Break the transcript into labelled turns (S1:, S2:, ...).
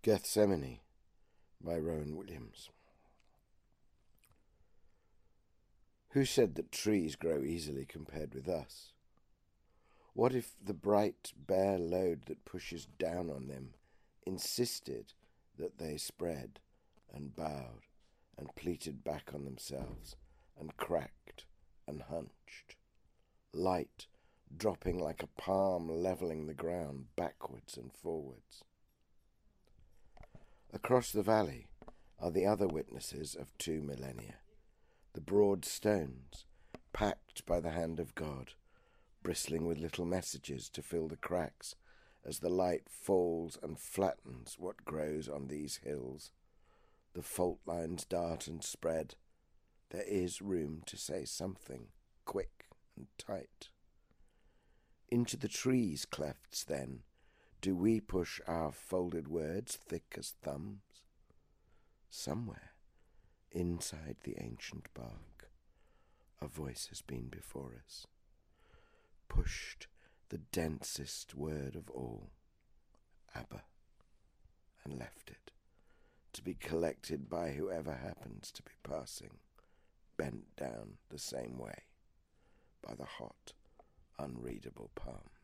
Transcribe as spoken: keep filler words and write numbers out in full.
S1: Gethsemane by Rowan Williams. Who said that trees grow easily compared with us? What if the bright, bare load that pushes down on them insisted that they spread and bowed and pleated back on themselves and cracked and hunched, light dropping like a palm levelling the ground backwards and forwards? Across the valley are the other witnesses of two millennia, the broad stones, packed by the hand of God, bristling with little messages to fill the cracks as the light falls and flattens what grows on these hills. The fault lines dart and spread. There is room to say something, quick and tight. Into the trees' clefts, then, do we push our folded words thick as thumbs? Somewhere, inside the ancient bark, a voice has been before us, pushed the densest word of all, Abba, and left it, to be collected by whoever happens to be passing, bent down the same way, by the hot, unreadable palm.